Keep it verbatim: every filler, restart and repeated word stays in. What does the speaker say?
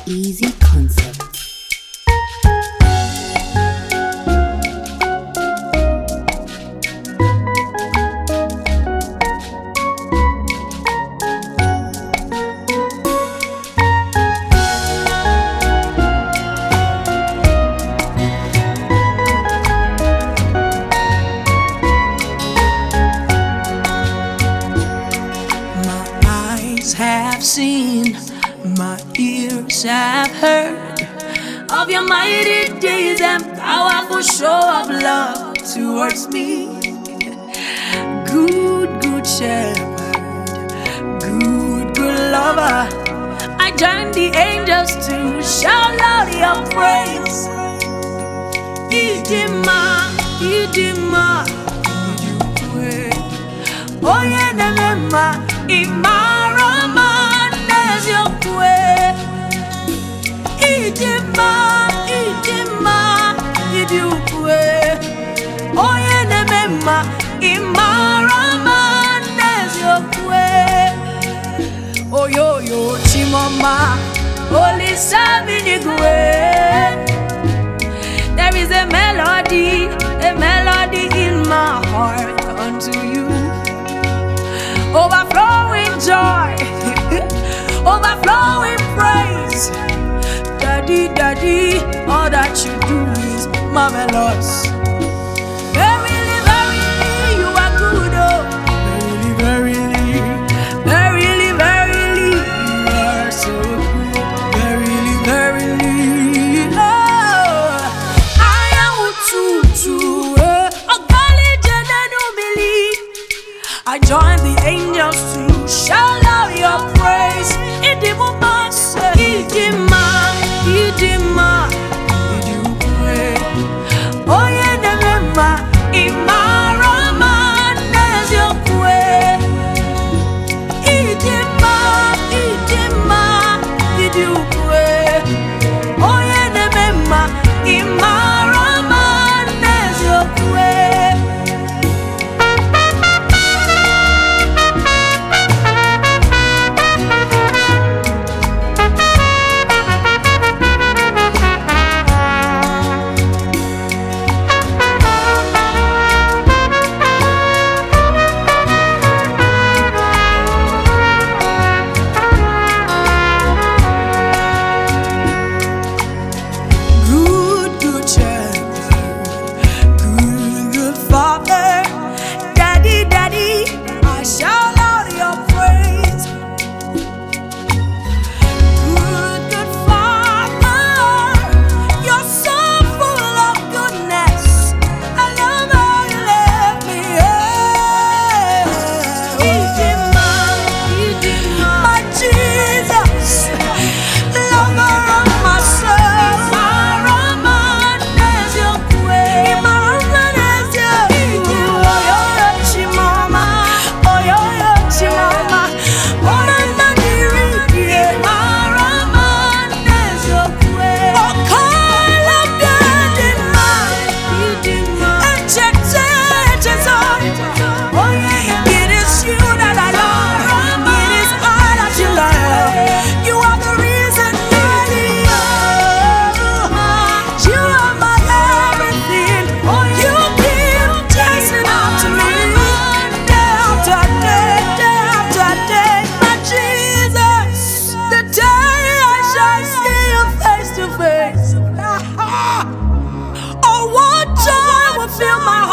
Easy concept. Have seen, my ears have heard of your mighty deeds and powerful show of love towards me. Good, good shepherd, good, good lover, I join the angels to shout out your praise. Idima, Idima, Idukwe, Oyenema, Imara. Idima, idima, idukwe. Oye nemema, imarama neziokwe. Oyo yo chimama, oli saminigwe. There is a melody, a melody in my heart unto you. Overflowing joy, overflowing praise. Daddy, daddy, all that you do is marvelous. Verily, verily, you are good, oh. Verily, verily, verily, verily, you are so good. Verily, verily, oh. I am Ututu, Ogali Janenu Mili. I join the angels to shout out your praise. Idima, Idima. Idima, idukwe. Oye nemema, imarama neziokwe. Idima, idima, idukwe. Oye nemema, imarama neziokwe. Feel my heart.